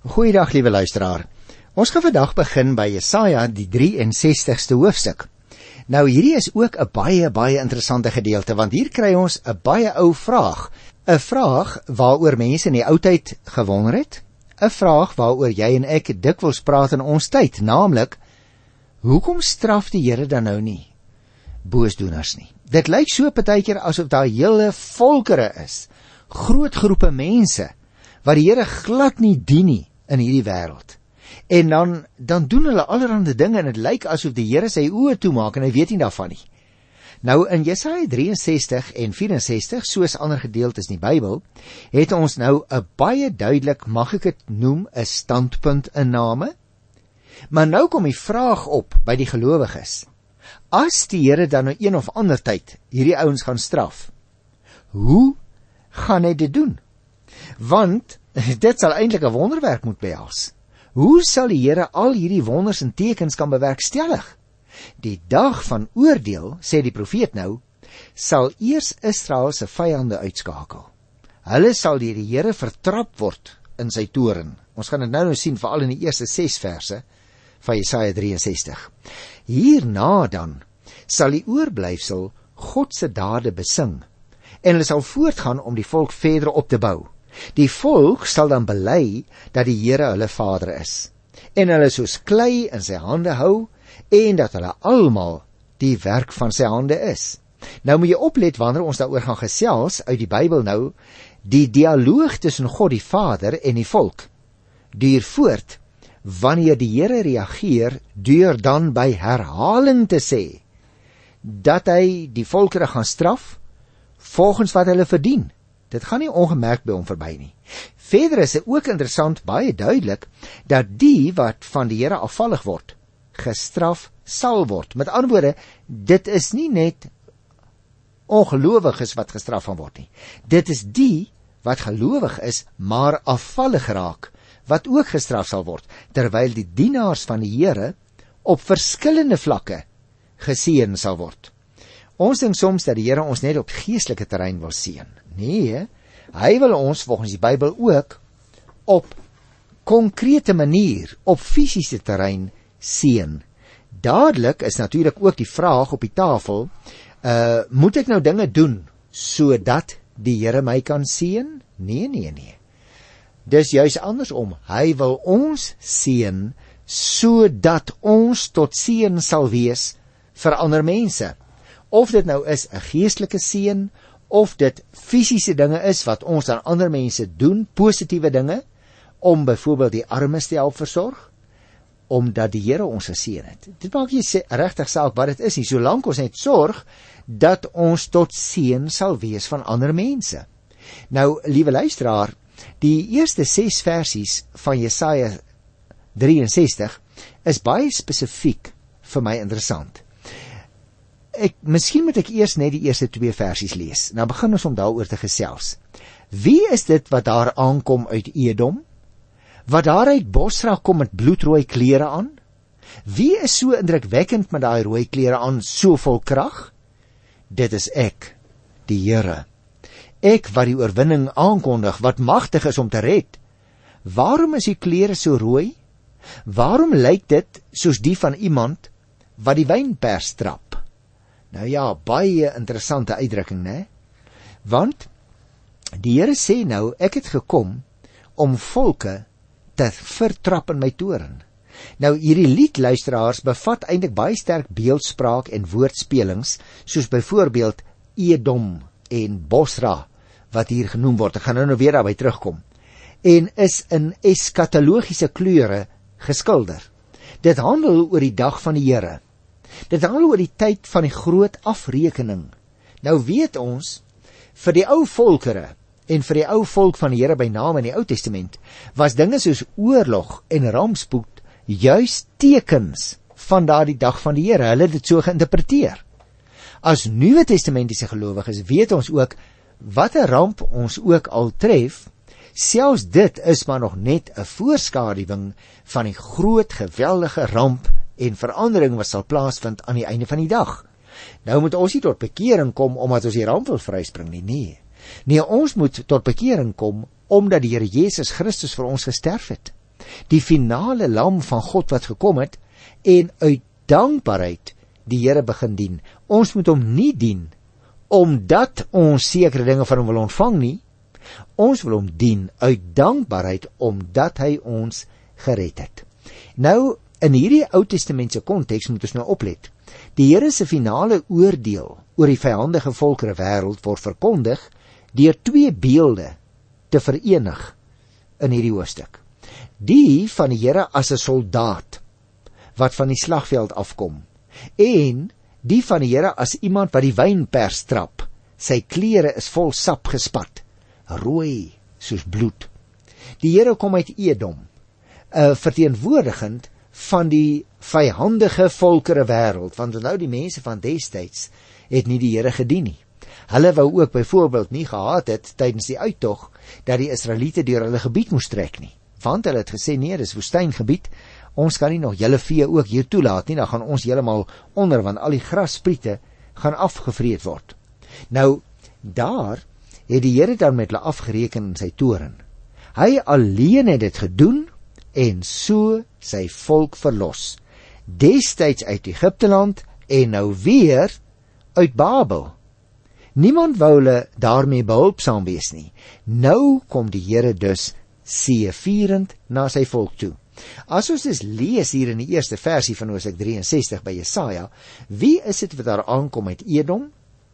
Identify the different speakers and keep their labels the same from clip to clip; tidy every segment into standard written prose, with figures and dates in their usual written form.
Speaker 1: Goeiedag, liewe luisteraar. Ons gaan vandag begin by Jesaja, die 63ste hoofstuk. Nou, hierdie is ook 'n baie interessante gedeelte, want hier kry ons 'n baie ou vraag. 'n Vraag waaroor mense in die ou tyd gewonder het. 'n Vraag waaroor jy en ek dikwels praat in ons tyd, naamlik, hoekom straf die Here dan nou nie boosdoeners nie? Dit lyk so partykeer asof daar hele volkere is, groot groepe mense, wat die Here glad nie dien nie in hierdie wêreld. En dan doen hulle allerhande dinge en dit lyk asof die Here sy oë toemaak en hy weet nie daarvan nie. Nou in Jesaja 63 en 64, soos ander gedeeltes in die Bybel, het ons nou 'n baie duidelik, mag ek dit noem, 'n standpuntinname. Maar nou kom die vraag op by die gelowiges. As die Here dan nou een of ander tyd hierdie ouens gaan straf, hoe gaan hy dit doen? Want dit sal eintlik 'n wonderwerk moet behels. Hoe sal die Here al hierdie wonders en tekens kan bewerkstellig? Die dag van oordeel, sê die profeet nou, sal eers Israel se vyande uitskakel. Hulle sal deur die Here vertrap word in sy toorn. Ons gaan dit nou sien, veral in die eerste 6 verse van Jesaja 63. Hierna dan sal die oorblyfsel God se dade besing, en hulle sal voortgaan om die volk verder op te bou. Die volk sal dan bely dat die Here hulle Vader is, en hulle soos klei in sy hande hou, en dat hulle almal die werk van sy hande is. Nou moet jy oplet wanneer ons daaroor gaan gesels uit die Bybel nou, die dialoog tussen God die Vader en die volk duur voort wanneer die Here reageer deur dan by herhaling te sê dat hy die volkere gaan straf volgens wat hulle verdien. Dit gaan nie ongemerk by hom verby nie. Verder is dit ook interessant, baie duidelik, dat die wat van die Here afvallig word, gestraf sal word. Met ander woorde, dit is nie net ongelowiges wat gestraf gaan word nie. Dit is die wat gelowig is, maar afvallig raak, wat ook gestraf sal word, terwyl die dienaars van die Here op verskillende vlakke geseën sal word. Ons dink soms dat die Here ons net op geestelike terrein wil seën. Nee, hy wil ons volgens die Bybel ook op konkrete manier, op fisiese terrein seën. Dadelik is natuurlik ook die vraag op die tafel, moet ek nou dinge doen sodat die Here my kan seën? Nee. Dis juis andersom. Hy wil ons seën sodat ons tot seën sal wees vir ander mense. Of dit nou is 'n geestelike seën, of dit fisiese dinge is wat ons aan ander mense doen, positiewe dinge, om byvoorbeeld die armes te help versorg, omdat die Here ons geseën het. Dit maak nie regtig saak wat dit is nie, solank ons net sorg dat ons tot seën sal wees van ander mense. Nou, liewe luisteraar, die eerste 6 versies van Jesaja 63 is baie spesifiek vir my interessant. Miskien moet ek eers net die eerste 2 versies lees. Nou begin ons om daaroor te gesels. Wie is dit wat daar aankom uit Edom? Wat daar uit Bosra kom met bloedrooi klere aan? Wie is so indrukwekkend met daai rooi klere aan, so vol krag? Dit is ek, die Here. Ek wat die oorwinning aankondig, wat magtig is om te red. Waarom is die klere so rooi? Waarom lyk dit soos die van iemand wat die wynpers trap? Nou ja, baie interessante uitdrukking, né? Want die Here sê nou, ek het gekom om volke te vertrap in my toorn. Nou hierdie liedluisteraars bevat eintlik baie sterk beeldspraak en woordspelings, soos byvoorbeeld Edom en Bosra, wat hier genoem word. Ek gaan nou weer daarby terugkom. En is in eskatologiese kleure geskilder. Dit handel oor die dag van die Here. Dit handel oor die tyd van die groot afrekening. Nou weet ons, vir die ou volkere en vir die ou volk van die Here by name in die Ou Testament, was dinge soos oorlog en rampspoed juis tekens van daardie dag van die Here. Hulle het dit so geïnterpreteer. As Nuwe Testamentiese gelowiges weet ons ook, wat 'n ramp ons ook al tref, selfs dit is maar nog net 'n voorskaduwing van die groot, geweldige ramp en verandering wat sal plaasvind aan die einde van die dag. Nou moet ons nie tot bekering kom omdat ons die ramp wil vryspring nie. Nee, ons moet tot bekering kom omdat die Here Jesus Christus vir ons gesterf het. Die finale lam van God wat gekom het en uit dankbaarheid die Here begin dien. Ons moet hom nie dien omdat ons sekere dinge van hom wil ontvang nie. Ons wil hom dien uit dankbaarheid omdat hy ons gered het. Nou, in hierdie Ou Testamentse konteks moet ons nou oplet. Die Here se finale oordeel oor die vyandige volkere wêreld word verkondig deur twee beelde te verenig in hierdie hoofstuk. Die van die Here as 'n soldaat wat van die slagveld afkom, en die van die Here as iemand wat die wynpers trap. Sy klere is vol sap gespat, rooi soos bloed. Die Here kom uit Edom, verteenwoordigend van die vyandige volkere wêreld, want onthou die mense van destyds het nie die Here gedien nie. Hulle wou ook byvoorbeeld nie gehad het tydens die uittog dat die Israeliete deur hulle gebied moes trek nie, want hulle het gesê nee, dis woestyngebied, ons kan nie nog julle vee ook hier toelaat nie, dan gaan ons heeltemal onder, want al die grasspriete gaan afgevreet word. Nou, daar het die Here dan met hulle afgereken in sy toren. Hy alleen het dit gedoen en so sy volk verlos. Destyds uit Egipteland en nou weer uit Babel. Niemand wou hulle daarmee behulpsaam wees nie. Nou kom die Here dus seëvierend na sy volk toe. As ons dus lees hier in die eerste versie van Hoofstuk 63 by Jesaja, wie is dit wat daar aankom uit Edom?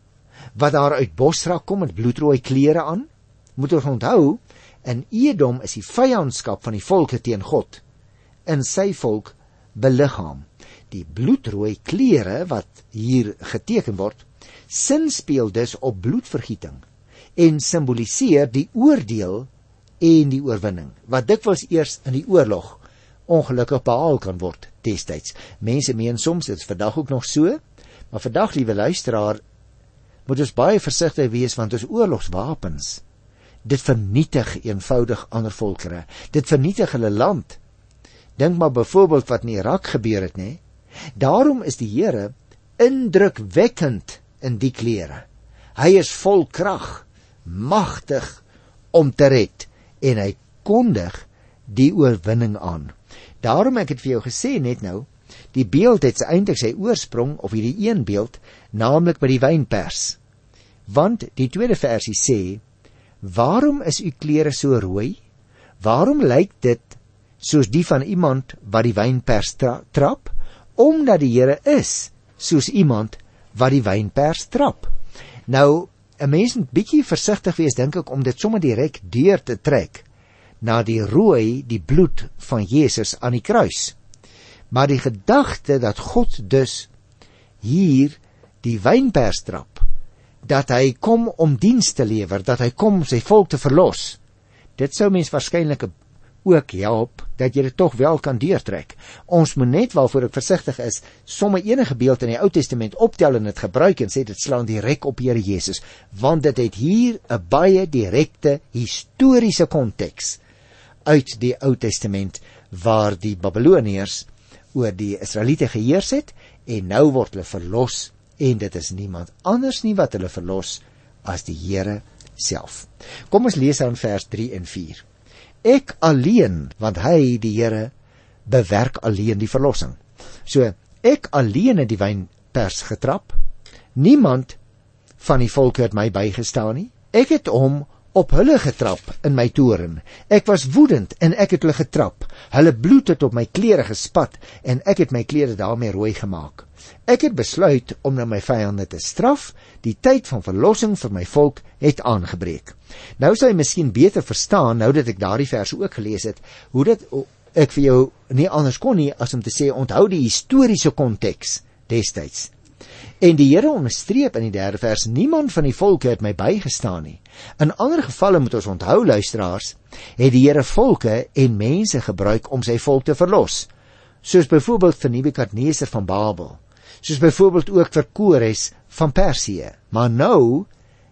Speaker 1: Wat daar uit Bosra kom met bloedrooi klere aan? Moet ons onthou, in Edom is die vyandskap van die volke teen God in sy volk beliggaam. Die bloedrooi klere wat hier geteken word, sinspeel dus op bloedvergieting en simboliseer die oordeel en die oorwinning, wat dikwels eers in die oorlog ongelukkig behaal kan word destyds. Mense meen soms, dit is vandag ook nog so, maar vandag, liewe luisteraar, moet ons baie versigtig wees, want ons oorlogswapens, dit vernietig eenvoudig ander volkere, dit vernietig hulle land. Dink maar byvoorbeeld wat in Irak gebeur het, nee? Daarom is die Here indrukwekkend in die klere. Hy is vol krag, magtig om te red, en hy kondig die oorwinning aan. Daarom ek het vir jou gesê net nou, die beeld het eintlik sy oorsprong, of hierdie een beeld, naamlik by die wynpers. Want die tweede versie sê, waarom is u klere so rooi? Waarom lyk dit soos die van iemand wat die wynpers trap? Omdat die Here is soos iemand wat die wynpers trap. Nou, 'n mens moet bietjie versigtig wees, dink ek, om dit sommer direk deur te trek na die rooi, die bloed van Jesus aan die kruis. Maar die gedagte dat God dus hier die wynpers trap, dat hy kom om diens te lewer, dat hy kom om sy volk te verlos, dit sou mens waarskynlik ook help, dat jy dit toch wel kan deurtrek. Ons moet net, waarvoor ek versigtig is, somme enige beeld in die Ou Testament optel en dit gebruik en sê dit slaan direk op Here Jesus, want dit het hier 'n baie direkte historiese konteks uit die Ou Testament, waar die Babiloniërs oor die Israeliete geheers het, en nou word hulle verlos, en dit is niemand anders nie wat hulle verlos as die Here self. Kom ons lees aan vers 3 en 4. Ek alleen, want hy, die Here, bewerk alleen die verlossing. So, ek alleen het die wynpers getrap, niemand van die volke het my bygestaan nie, ek het hom op hulle getrap in my toren, ek was woedend en ek het hulle getrap, hulle bloed het op my klere gespat en ek het my klere daarmee rooi gemaak. Ek het besluit om na my vyande te straf, die tyd van verlossing vir my volk het aangebreek. Nou sal jy miskien beter verstaan, nou dat ek daardie verse ook gelees het, hoe dit ek vir jou nie anders kon nie, as om te sê, onthou die historiese konteks destyds. En die Here onderstreep in die 3de vers, niemand van die volke het my bygestaan nie. In ander gevalle moet ons onthou, luisteraars, het die Here volke en mense gebruik om sy volk te verlos, soos byvoorbeeld vir Nebukadneser van Babel, soos byvoorbeeld ook vir Kores van Persië. Maar nou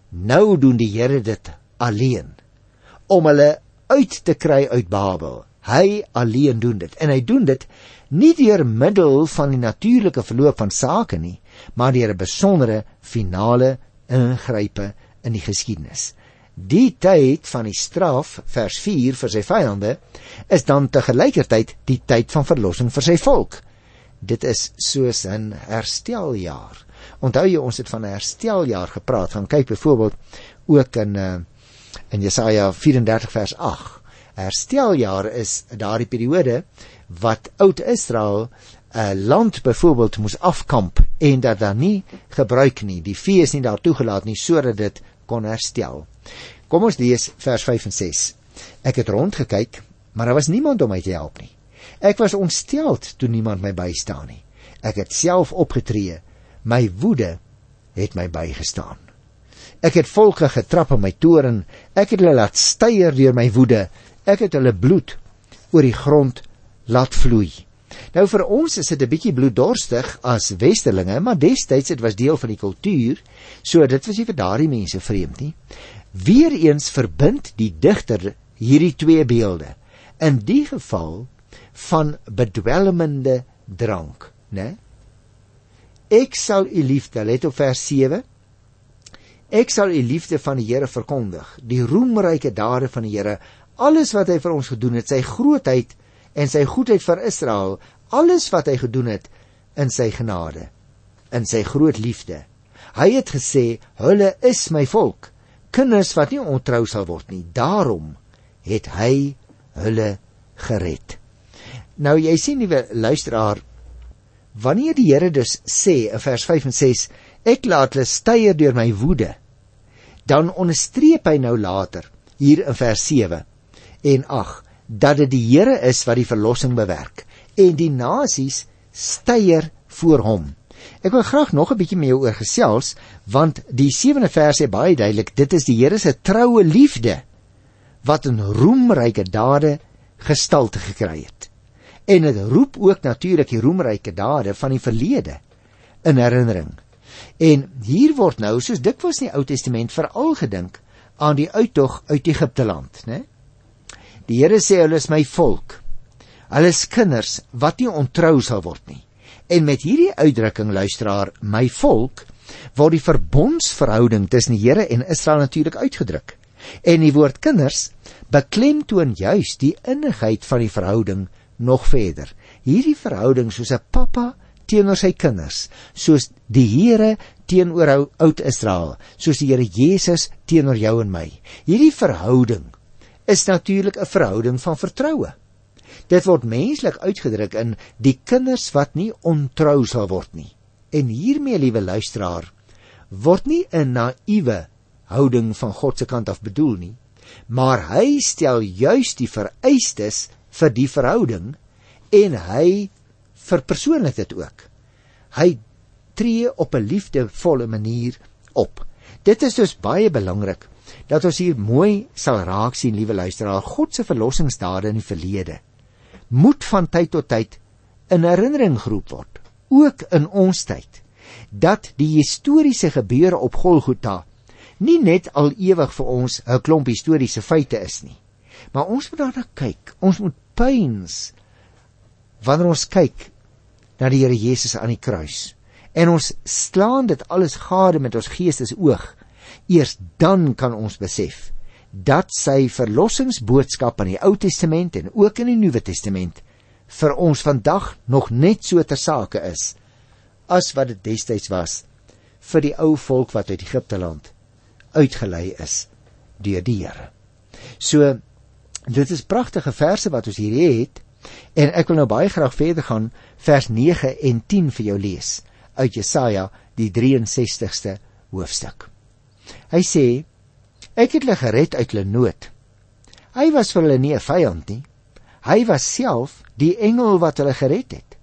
Speaker 1: doen die Here dit alleen, om hulle uit te kry uit Babel. Hy alleen doen dit, en hy doen dit nie deur middel van die natuurlike verloop van sake nie, maar deur 'n besondere finale ingrype in die geskiedenis. Die tyd van die straf, vers 4, vir sy vyande, is dan tegelijkertyd die tyd van verlossing vir sy volk. Dit is soos 'n hersteljaar. Onthou jy, ons het van 'n hersteljaar gepraat, gaan kyk byvoorbeeld ook in Jesaja 34 vers 8. Hersteljaar is daardie periode wat Oud-Israel 'n land byvoorbeeld moes afkamp en dat dan nie gebruik nie, die vee is nie daar toegelaat nie, sodat dit kon herstel. Kom ons lees vers 5 en 6. Ek het rondgekyk, maar daar was niemand om my te help nie. Ek was ontsteld toe niemand my bystaan nie. Ek het self opgetree, my woede het my bygestaan. Ek het volke getrap in my toren, ek het hulle laat steier deur my woede, ek het hulle bloed oor die grond laat vloei. Nou vir ons is dit 'n bietjie bloeddorstig as westerlinge, maar destyds dit was deel van die kultuur, so dit was nie vir daardie mense vreemd nie. Weereens verbind die digter hierdie twee beelde, in die geval van bedwelmende drank, né? Ek sal u liefde, let op vers 7, ek sal u liefde van die Here verkondig, die roemryke dade van die Here, alles wat hy vir ons gedoen het, sy grootheid en sy goedheid vir Israel, alles wat hy gedoen het in sy genade, in sy groot liefde. Hy het gesê, hulle is my volk, kinders wat nie ontrou sal word nie, daarom het hy hulle gered. Nou jy sien, liewe luisteraar, wanneer die Here dus sê in vers 5 en 6, ek laat hulle steier deur my woede, dan onderstreep hy nou later, hier in vers 7 en 8, dat dit die Here is wat die verlossing bewerk, en die nasies steier voor hom. Ek wil graag nog 'n bietjie met jou oor gesels, want die 7de vers sê baie duidelik, dit is die Here se troue liefde, wat in roemryke dade gestalte gekry het. En het roep ook natuurlik die roemryke dade van die verlede in herinnering. En hier word nou, soos dikwels in die Ou Testament, veral gedink aan die uittog uit Egipte land, né? Die Here sê, hulle is my volk, hulle is kinders wat nie ontrou sal word nie. En met hierdie uitdrukking, luisteraar, my volk, word die verbondsverhouding tussen die Here en Israel natuurlik uitgedruk. En die woord kinders beklemtoon juis die innigheid van die verhouding nog verder. Hierdie verhouding soos 'n pappa teenoor sy kinders, soos die Here teenoor Oud-Israel, soos die Here Jesus teenoor jou en my. Hierdie verhouding is natuurlik 'n verhouding van vertroue. Dit word menslik uitgedruk in die kinders wat nie ontrou sal word nie. En hiermee, liewe luisteraar, word nie 'n naïewe houding van God se kant af bedoel nie, maar hy stel juis die vereistes vir die verhouding en hy verpersoonlik dit ook. Hy tree op 'n liefdevolle manier op. Dit is dus baie belangrik dat ons hier mooi sal raak sien, liewe luisteraar, God se verlossingsdade in die verlede moet van tyd tot tyd in herinnering geroep word, ook in ons tyd, dat die historiese gebeure op Golgotha nie net al ewig vir ons 'n klomp historiese feite is nie, maar ons moet daarna kyk, ons moet pyns wanneer ons kyk na die Here Jesus aan die kruis, en ons slaan dit alles gade met ons geestesoog, eers dan kan ons besef dat sy verlossingsboodskap in die Ou Testament en ook in die Nuwe Testament vir ons vandag nog net so ter sake is as wat dit destyds was vir die ou volk wat uit Egipte land uitgelei is deur die Here. So, dit is pragtige verse wat ons hier het, en ek wil nou baie graag verder gaan, vers 9 en 10 vir jou lees, uit Jesaja, die 63ste hoofstuk. Hy sê, ek het hulle gered uit hulle nood. Hy was vir hulle nie 'n vyand nie. Hy was self die engel wat hulle gered het.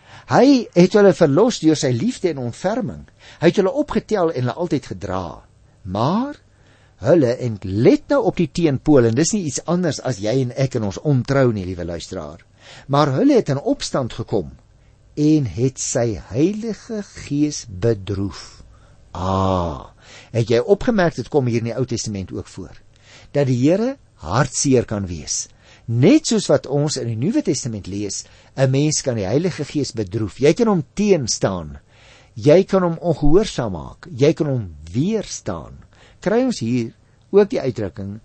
Speaker 1: Hy het hulle verlos deur sy liefde en ontferming. Hy het hulle opgetel en hulle altyd gedra. Maar hulle, en let nou op die teenpool, en dis nie iets anders as jy en ek in ons ontrou nie, liewe luisteraar. Maar hulle het in opstand gekom en het sy Heilige Gees bedroef. Het jy opgemerk, dit kom hier in die Ou Testament ook voor, dat die Here hartseer kan wees. Net soos wat ons in die Nuwe Testament lees, 'n mens kan die Heilige Gees bedroef. Jy kan hom teenstaan. Jy kan hom ongehoorsaam maak. Jy kan hom weerstaan. Kry ons hier ook die uitdrukking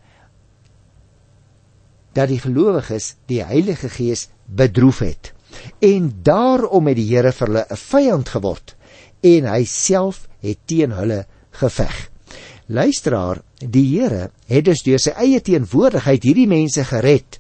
Speaker 1: dat die gelowiges die Heilige Gees bedroef het. En daarom het die Here vir hulle 'n vyand geword en hy self het teen hulle geveg. Luisteraar, die Here het dus deur sy eie teenwoordigheid hierdie mense gered.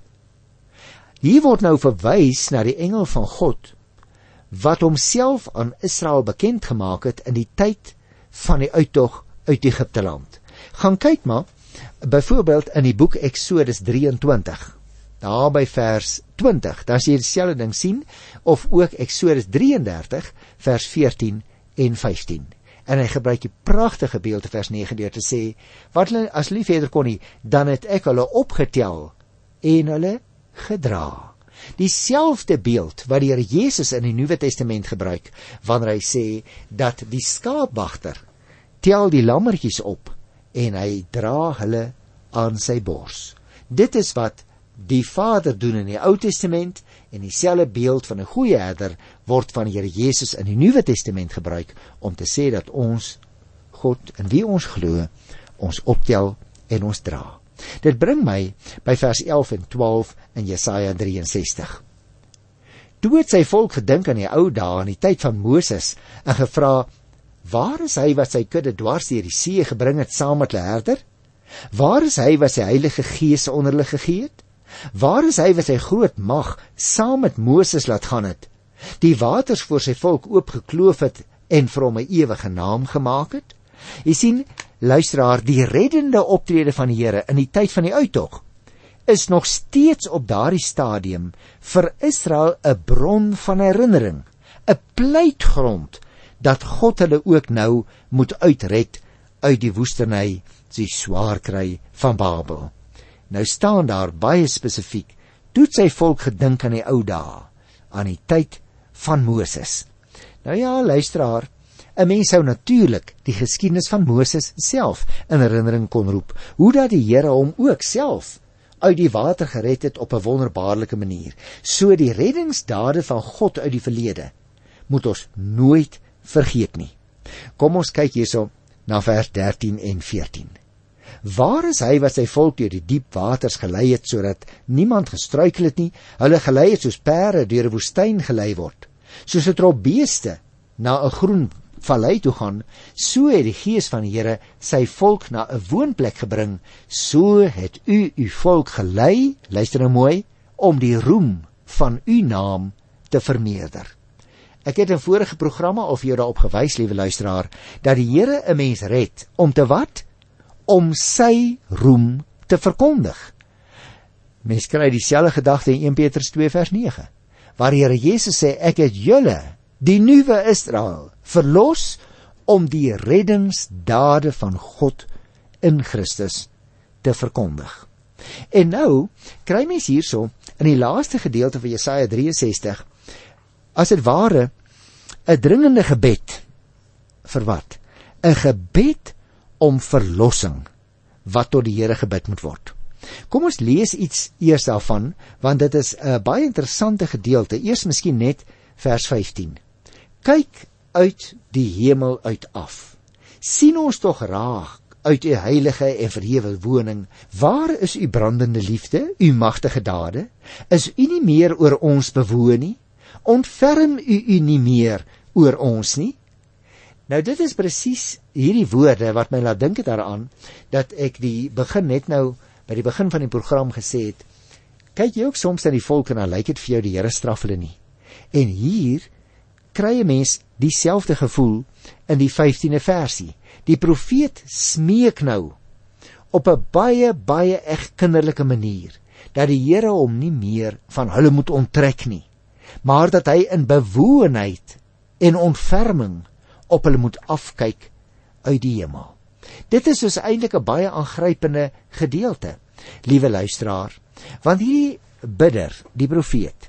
Speaker 1: Hier word nou verwys na die engel van God wat homself aan Israel bekend gemaak het in die tyd van die uittog uit Egipte land. Gaan kyk maar, byvoorbeeld in die boek Exodus 23, daar by vers 20, daar sê jy dieselfde ding sien, of ook Exodus 33, vers 14 en 15. En hy gebruik die pragtige beeld in vers 9 deur te sê, wat hulle as lief verder kon nie, dan het ek hulle opgetel en hulle gedra. Dieselfde beeld wat die Here Jesus in die Nuwe Testament gebruik, wanneer hy sê dat die skaapwagter tel die lammetjies op en hy dra hulle aan sy bors. Dit is wat die Vader doen in die Ou Testament, en dieselfde beeld van 'n goeie herder word van die Here Jesus in die Nuwe Testament gebruik om te sê dat ons God in wie ons glo, ons optel en ons dra. Dit bring my by vers 11 en 12 in Jesaja 63. Toe het sy volk gedink aan die ou dae, in die tyd van Moses, en gevra, waar is hy wat sy kudde dwars deur die see gebring het saam met hulle herder? Waar is hy wat sy Heilige Gees onder hulle gegee het? Waar is hy wat sy groot mag saam met Moses laat gaan het? Die waters voor sy volk oopgekloof het en vir hom 'n ewige naam gemaak het? Jy sien, luisteraar, die reddende optrede van die Here in die tyd van die uittog is nog steeds op daardie stadium vir Israel 'n bron van herinnering, 'n pleitgrond dat God hulle ook nou moet uitred uit die woestynny, die swaar kry van Babel. Nou staan daar baie spesifiek, toe het sy volk gedink aan die ou dae, aan die tyd van Moses. Nou ja, luisteraar, 'n mens sou natuurlik die geskiedenis van Moses self in herinnering kon roep, hoe dat die Here hom ook self uit die water gered het op 'n wonderbaarlike manier. So die reddingsdade van God uit die verlede moet ons nooit vergeet nie. Kom ons kyk hierso na vers 13 en 14. Waar is hy wat sy volk deur die diep waters gelei het, sodat niemand gestruikel het nie? Hulle gelei het soos perde deur 'n woestyn gelei word. Soos 'n trop beeste na 'n groen vallei toe gaan, so het die Gees van die Here sy volk na 'n woonplek gebring. So het u volk gelei, luister nou mooi, om die roem van u naam te vermeerder. Ek het in vorige programme al vir jou daarop gewys, liewe luisteraar, dat die Here 'n mens red om te wat? Om sy roem te verkondig. Mens kry dieselfde gedagte in 1 Petrus 2 vers 9, waar die Here Jesus sê, ek het julle, die nuwe Israel, verlos om die reddingsdade van God in Christus te verkondig. En nou kry mens hierso in die laaste gedeelte van Jesaja 63 as dit ware 'n dringende gebed vir wat? 'n gebed om verlossing wat tot die Here gebid moet word. Kom ons lees iets eers daarvan, want dit is 'n baie interessante gedeelte. Eers miskien net vers 15. Kyk uit die hemel uit af. Sien ons tog raak uit u heilige en verhewe woning. Waar is u brandende liefde, u magtige dade? Is u nie meer oor ons bewoon nie? Ontferm u nie meer oor ons nie? Nou dit is presies hierdie woorde wat my laat dink het daaraan, dat ek net nou by die begin van die program gesê het, kyk jy ook soms na die volk en dan lyk dit vir jou die Here straf hulle nie. En hier kry 'n mens dieselfde gevoel in die 15de versie. Die profeet smeek nou op 'n baie eg kinderlike manier, dat die Here hom nie meer van hulle moet onttrek nie, maar dat hy in bewoonheid en ontferming op hulle moet afkyk uit die hemel. Dit is dus eintlik 'n baie aangrypende gedeelte, liewe luisteraar, want hierdie bidder, die profeet,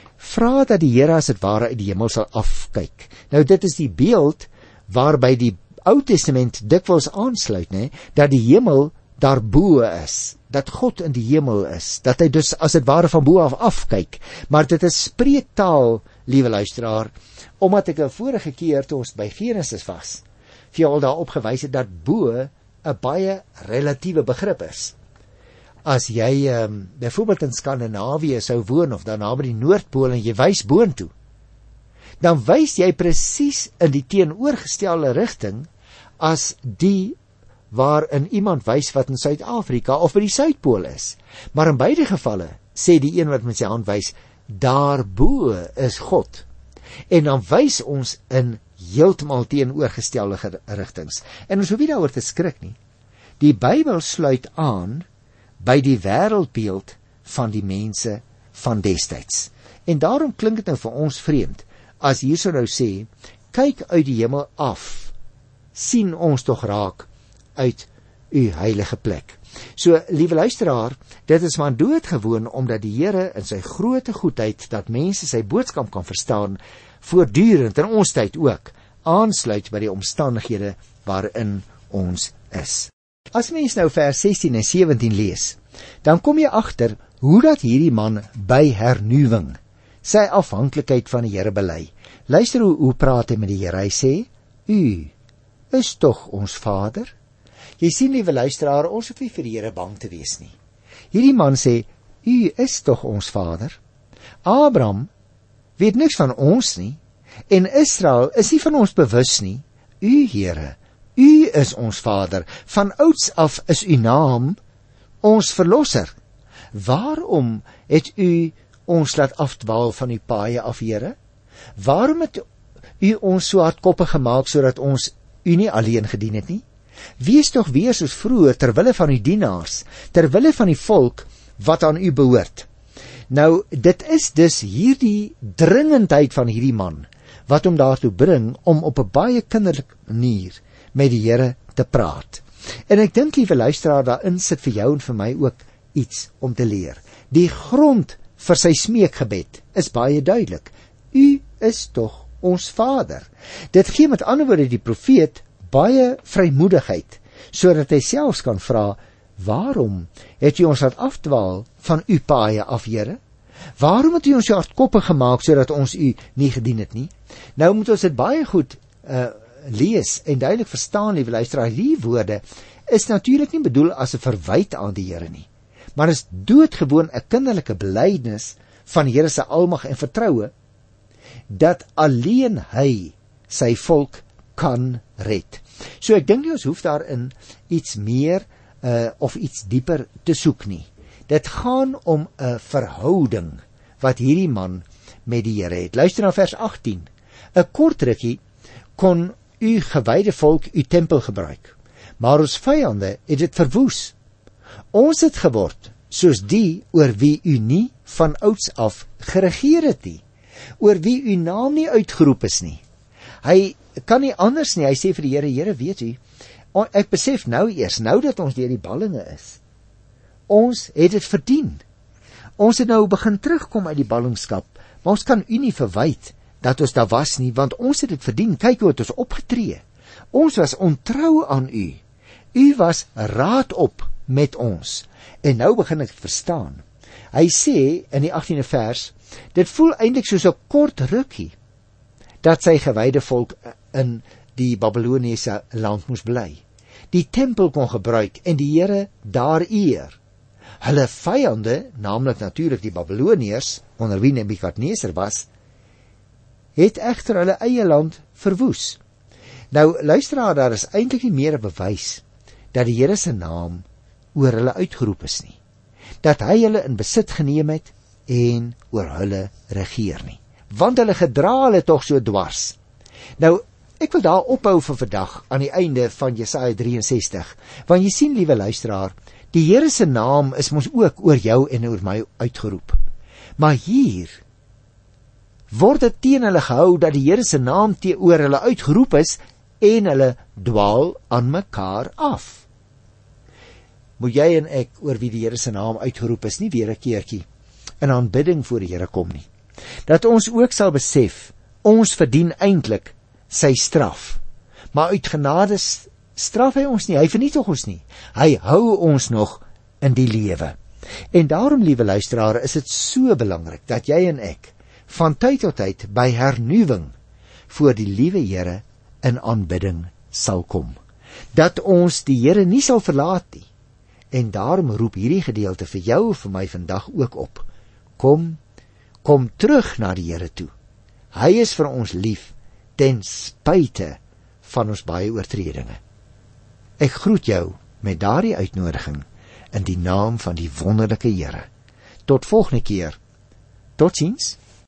Speaker 1: vra dat die Here as dit ware uit die hemel sal afkyk. Nou dit is die beeld waarby die Ou Testament dikwels aansluit, dat die hemel daarbo is, dat God in die hemel is, dat hy dus as dit ware van bo af afkyk. Maar dit is spreektaal, liewe luisteraar, omdat ek 'n vorige keer toe ons by Genesis was, vir jou al daarop gewys het dat bo 'n baie relatiewe begrip is. As jy byvoorbeeld in Skandinawië sou woon of dan naby die Noordpool en jy wys boontoe, dan wys jy presies in die teenoorgestelde rigting as die waarin iemand wys wat in Suid-Afrika of by die Suidpool is. Maar in beide gevalle sê die een wat met sy hand wys, daarbo is God. En dan wys ons in heeltemal teenoorgestelde rigtings. En ons hoef nie daaroor te skrik nie. Die Bybel sluit aan by die wêreldbeeld van die mense van destyds. En daarom klink dit nou vir ons vreemd, as hier sou nou sê, kyk uit die hemel af, sien ons tog raak uit u heilige plek. So, liewe luisteraar, dit is maar doodgewoon, omdat die Here in sy groote goedheid, dat mense sy boodskap kan verstaan, voortdurend in ons tyd ook, aansluit by die omstandighede waarin ons is. As mens nou vers 16 en 17 lees, dan kom jy agter hoe dat hierdie man by hernuwing sy afhanklikheid van die Here bely. Luister hoe praat hy met die Here. Hy sê, u is tog ons Vader. Jy sien, liewe luisteraar, ons hoef nie vir die Here bang te wees nie. Hierdie man sê, u is tog ons Vader. Abraham weet niks van ons nie, en Israel is nie van ons bewus nie. U, Here, u is ons Vader. Van ouds af is u naam ons verlosser. Waarom het u ons laat afdwaal van u paaie af, Here? Waarom het u ons so hardkoppig gemaak, sodat ons u nie alleen gedien het nie? Wees toch weer soos vroeër, terwille van u dienaars, terwille van die volk, wat aan u behoort. Nou, dit is dus hierdie dringendheid van hierdie man, wat hom daartoe bring, om op 'n baie kinderlike manier met die Here te praat. En ek dink, liewe luisteraar, daarin sit vir jou en vir my ook iets om te leer. Die grond vir sy smeekgebed is baie duidelik. U is tog ons Vader. Dit gee met ander woorde die profeet baie vrymoedigheid, sodat hy selfs kan vra, waarom het u ons laat afdwaal van u paaie af, Here? Waarom het u ons so hardkoppig gemaak, sodat ons u nie gedien het nie? Nou moet ons dit baie goed lees en duidelik verstaan, liewe luisteraar. Die woorde is natuurlik nie bedoel as 'n verwyte aan die Here nie, maar is doodgewoon 'n kinderlike belydenis van die Here se almag en vertroue, dat alleen hy sy volk kan red. So ek dink nie ons hoef daarin iets meer of iets dieper te soek nie. Dit gaan om 'n verhouding wat hierdie man met die Here het. Luister na vers 18. 'n Kort rukkie kon u gewyde volk u tempel gebruik, maar ons vyande het dit verwoes. Ons het geword soos die oor wie u nie van ouds af geregeer het nie, oor wie u naam nie uitgeroep is nie. Hy kan nie anders nie. Hy sê vir die Here, Here, weet u, ek besef nou eers, nou dat ons deur die ballinge is, ons het dit verdien. Ons het nou begin terugkom uit die ballingskap, maar ons kan u nie verwyd dat ons daar was nie, want ons het dit verdien. Kyk hoe het ons opgetree. Ons was ontrou aan u. U was raadop met ons. En nou begin ek verstaan. Hy sê in die 18de vers, dit voel eintlik soos 'n kort rukkie dat sy gewyde volk in die Babiloniese land moes bly. Die tempel kon gebruik en die Here daar eer. Hulle vyande, naamlik natuurlik die Babiloniërs, onder wie Nebukadneser was, het egter hulle eie land verwoes. Nou, luisteraar, daar is eintlik nie meer 'n bewys dat die Here se naam oor hulle uitgeroep is nie. Dat hy hulle in besit geneem het en oor hulle regeer nie. Want hulle gedra hulle tog so dwars. Nou, ek wil daar ophou vir vandag aan die einde van Jesaja 63, want jy sien, liewe luisteraar, die Here se naam is mos ook oor jou en oor my uitgeroep. Maar hier word dit teen hulle gehou dat die Here se naam oor hulle uitgeroep is en hulle dwaal aan mekaar af. Moet jy en ek oor wie die Here se naam uitgeroep is nie weer 'n keertjie in aanbidding voor die Here kom nie. Dat ons ook sal besef, ons verdien eintlik sy straf. Maar uit genade straf hy ons nie, hy vernietig ons nie. Hy hou ons nog in die lewe. En daarom, liewe luisteraar, is dit so belangrik dat jy en ek van tyd tot tyd by hernuwing voor die liewe Here in aanbidding sal kom. dat ons die Here nie sal verlaat nie. En daarom roep hierdie gedeelte vir jou en vir my vandag ook op. Kom terug na die Here toe. Hy is vir ons lief, ten spyte van ons baie oortredinge. Ek groet jou met daardie uitnodiging in die naam van die wonderlike Here. Tot volgende keer. Totsiens.